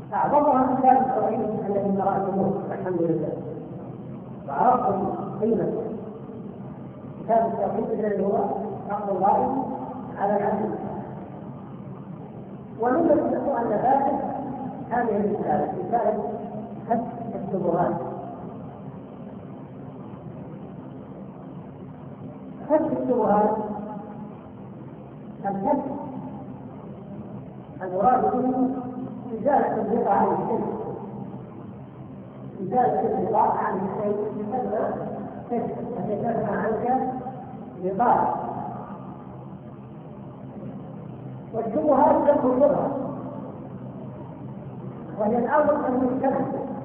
أعظمها كتاب التوحيد الذي قرأتموه الحمد لله وعرفتم قيمته. كتاب التوحيد الذي هو حق الله على العبد. ومن المؤلفات هذه رسالة كشف الشبهات. كشف الشبهات الكشف المراد به إزالة البقع عن الشيء، إزالة البقع عن الشيء يسمى كشف، فتكشف عنك بقع. والشبهات جمع شبهة، وهي الأمر المشتبه.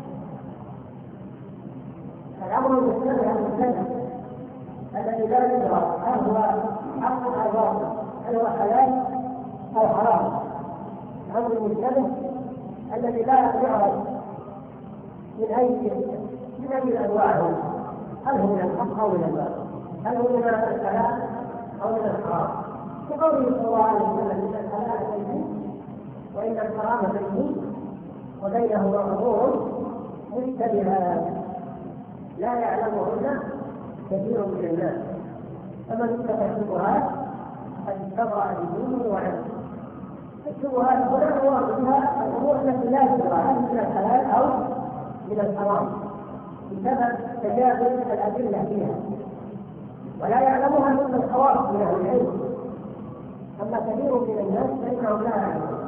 الأمر المشتبه الذي لا يدرى هل هو حق أو باطل، هل هو حلال أو حرام. الأمر المشتبه الذي لا يعرف من أي الأنواع، هل هو من الحق أو من الباطل، هل هو من الحلال أو من الحرام. كقوله صلى الله عليه وسلم إن الحلال بين وإن الحرام بين وبينهما أمور مشتبهات لا يعلمهن كثير من الناس، فمن اتقى الشبهات قد استبرأ بدينه وعلمه. الشبهات هنا هو بها الأمور التي لا تدرى هل من الحلال أو من الحرام بسبب تجاذب الأدلة فيها، ولا يعلمها إلا الخواص من أهل العلم، أما كثير من الناس فإنهم لا يعلمون.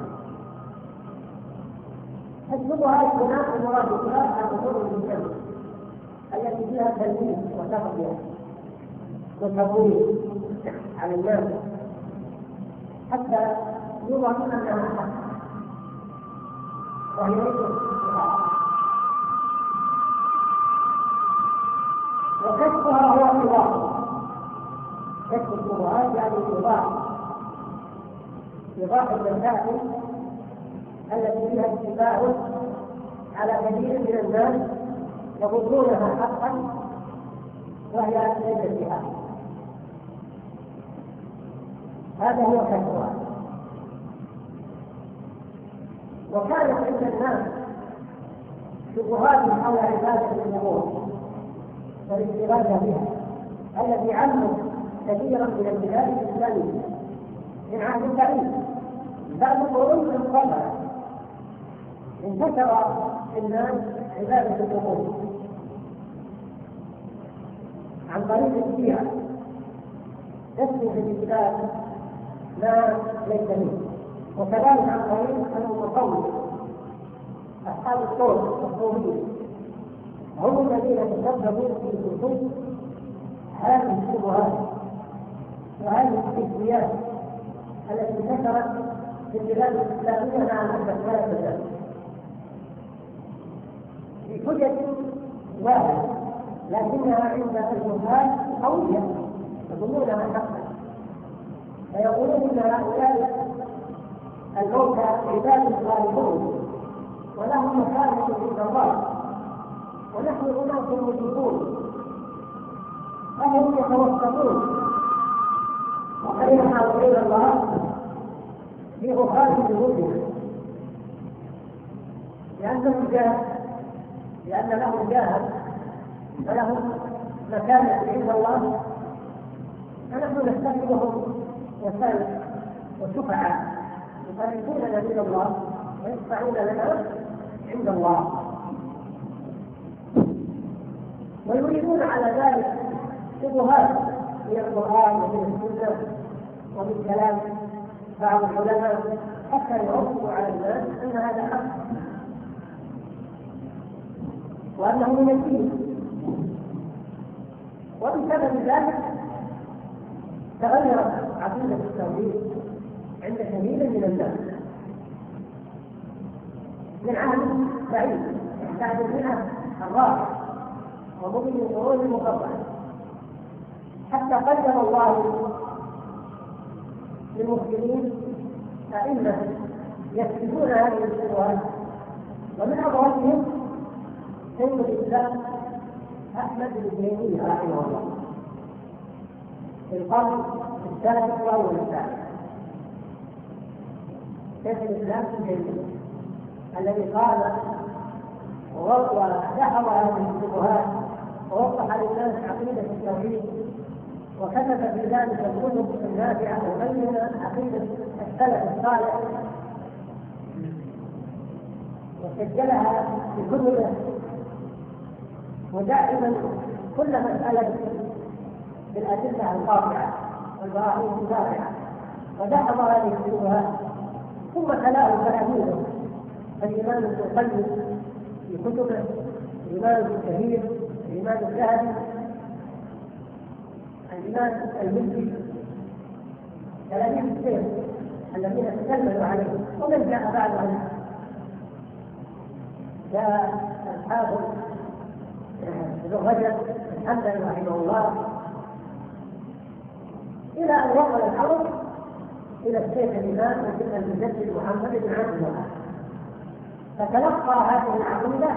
الشبهات هنا المراد بها الأمور المجتمعة التي فيها تلميذ وتقوية وتطوير على الناس حتى يظن أنها حق وهي ليست حق. وكشفها هو إيضاح. كشف الشبهات يعني إيضاح المسائل التي فيها اشتباه على كثير من الناس يظنونها حقا وهي ليست بحق. هذا هو كشفها. وكانت عند الناس شبهات حول عبادة القبور والاستغاثة بها التي عمت كثيرا من البلاد الإسلامية من عهد بعيد بعد قرون قبل انتشر في الناس عبادة القبور عن طريق الشيعة تسمي في الإسلام ما ليس منه، وكذلك عن طريق المتصوف أصحاب الصوت الصوفية هم الذين تسببوا في وجود هذه الشبهات وهذه التسميات التي انتشرت في البلاد الإسلامية مع مدة 3 سنوات بحجة واحدة، لكنها عند الجهال قوية يظنونها حقا، فيقولون ان هؤلاء الموتى عباد صالحون ولهم مكانة عند الله ونحن أناس مشركون فهم يتوسطون وخيرها وخير الله في غفران ذنوبنا لأنهم لأن لهم جاهل ولهم مكانة عند الله، فنحن نستخدمهم وسائل وشفعاء يقربوننا من الله ويدفعون لنا عند الله، ويريدون على ذلك شبهات من القرآن ومن السنة ومن كلام بعض العلماء حتى يعرفوا على الناس أن هذا حق وأنه من الدين. وبسبب ذلك تغيرت عقيدة التوحيد عند كثير من الناس من عهد بعيد بعد المئة الرابعة ومن القرون المفضلة، حتى قدم الله للمسلمين أئمة يكتبون هذه الشبهات، ومن أبرزهم شيخ الإسلام أحمد بن تيمية رحمه الله في القرن الثالث والثالث. شيخ الإسلام ابن تيمية الذي قام ودحض هذه الشبهات ووضح للناس عقيدة التوحيد وكتب في ذلك الكتب النافعة وبين عقيدة السلف الصالح وسجلها في كتبه ودائما كل مسألة بالأدلة القاطعة والبراهين الدافعة ودحض هذه الشبهات ثم تلاه تلاميذه الإمام ابن القيم في كتبه، الإمام ابن كثير، الإمام الذهبي، الإمام المزي، تلاميذ الشيخ الذين تكلموا عليه ومن جاء بعدهم جاء الحافظ ابن رجب الحنبلي رحمه الله إلى أن وصل الأمر إلى الشيخ الإمام المجدد محمد بن عبد الوهاب، فتلقى هذه العقيدة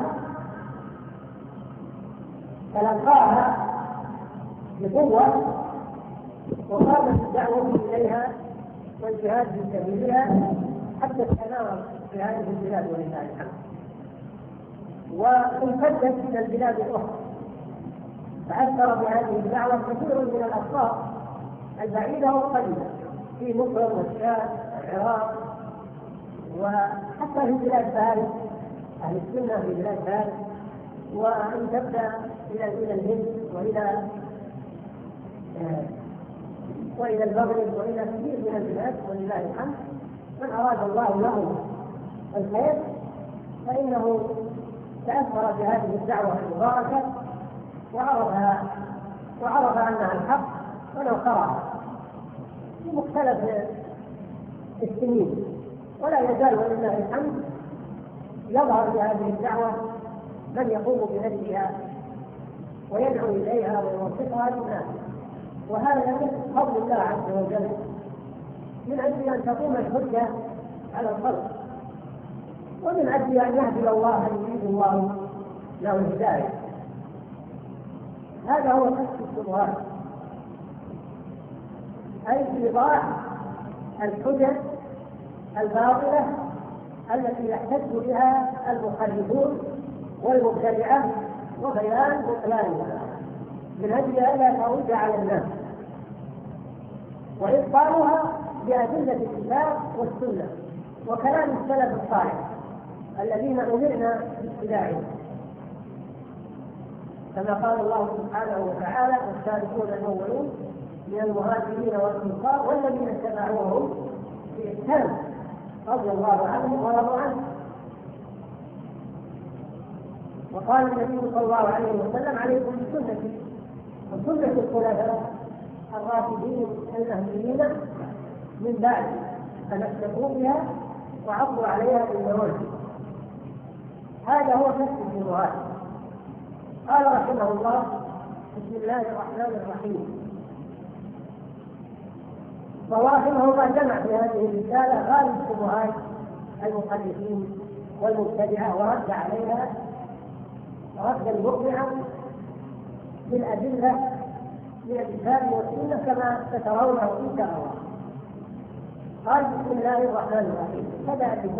تلقاها بقوة وقامت الدعوة إليها والجهاد في سبيلها حتى استمر في هذه البلاد ولله الحمد، وامتدت إلى البلاد الأخرى، فأثر بهذه الدعوة كثير من الأشخاص البعيدة والقريبة في مصر والشام والعراق وحتى في بلاد فارس، أهل السنة في بلاد فارس، وأن تبدأ إلى الهند وإلى المغرب وإلى كثير من البلاد ولله الحمد. من أراد الله له الخير فإنه تأثر بهذه الدعوة المباركة وعرف أنها الحق ولو قرأ في مختلف السنين، ولا يزال ولله الحمد يظهر بهذه الدعوة من يقوم بنشرها ويدعو إليها ويوثقها للناس، وهذا من فضل الله عز وجل من أجل أن تقوم الحجة على الخلق ومن أجل أن يهدي الله يريد الله له الهداية. هذا هو كشف الشبهات، أي إيضاح الحجج الباطلة التي يحتج بها المخالفون والمبتدعة وبيان بطلانها من أجل ألا تعود على الناس، وإبطالها بأدلة الكتاب والسنة وكلام السلف الصالح الذين أمرنا باتباعهم، كما قال الله سبحانه وتعالى: والسابقون الأولون من المهاجرين والأنصار والذين اتبعوهم بإحسان رضي الله عنهم ورضوا عنه. وقال النبي صلى الله عليه وسلم: عليكم بسنتي وسنة الخلفاء الراشدين المهديين من بعد فنستقوا بها وعضوا عليها بالنواجذ. هذا هو كشف الشبهات. قال رحمه الله: بسم الله الرحمن الرحيم. ورحمه الله جمع في هذه الرسالة غالب شبهات المخالفين والمبتدعة ورد عليها ردا مقنعا بالأدلة من الكتاب والسنة كما سترونه إن شاء الله. قال: بسم الله الرحمن الرحيم. بدأ